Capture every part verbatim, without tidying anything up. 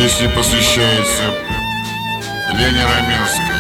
Песня посвящается Лене Раминской.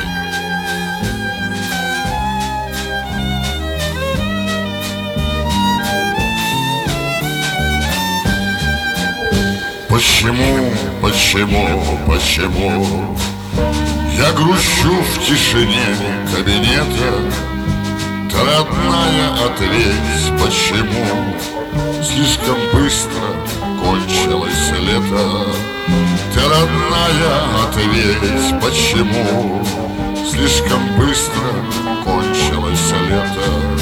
Почему, почему, почему я грущу в тишине кабинета? Ты, родная, ответь, почему слишком быстро кончилось лето? Ты, родная, ответь, почему слишком быстро кончилось лето?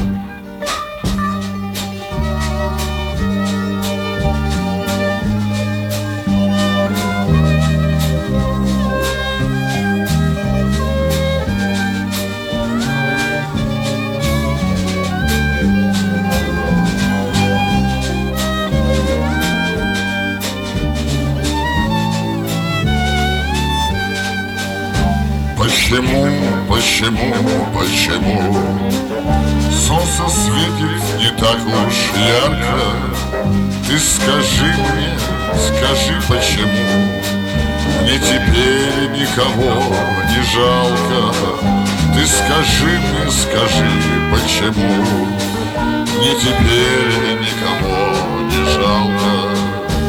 Почему, почему, почему солнце светит не так уж ярко? Ты скажи мне, скажи, почему мне теперь никого не жалко? Ты скажи мне, скажи, почему мне теперь никого не жалко?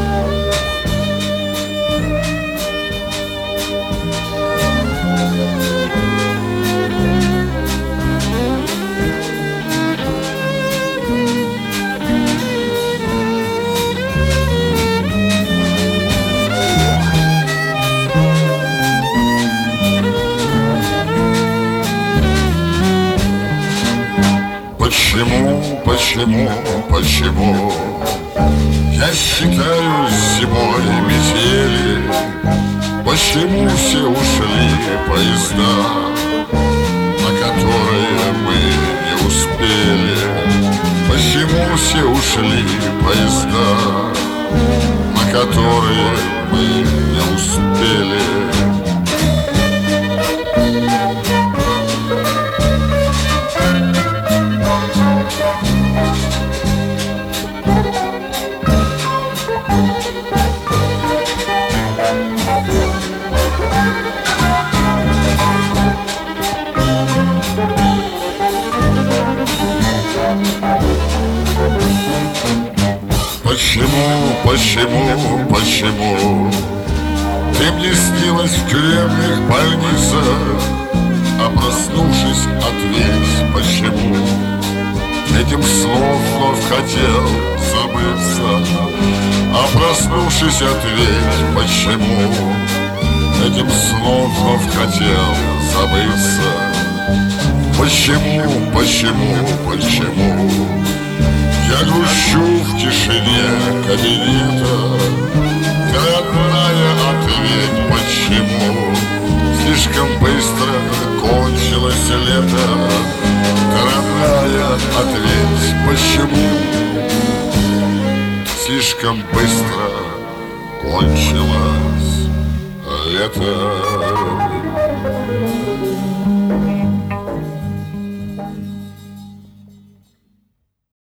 Почему, почему, почему я считаю зимой метели? Почему все ушли поезда, на которые мы не успели? Почему все ушли поезда, на которые мы не успели? Почему, почему, почему ты мне снилась в тюремных больницах? А проснувшись, ответь, почему этим сном вновь хотел забыться? А проснувшись, ответь, почему этим сном вновь хотел забыться? Почему, почему, почему я грущу в тишине кабинета? Ты, родная, ответь, почему слишком быстро кончилось лето? Ты, родная, ответь, почему слишком быстро кончилось лето?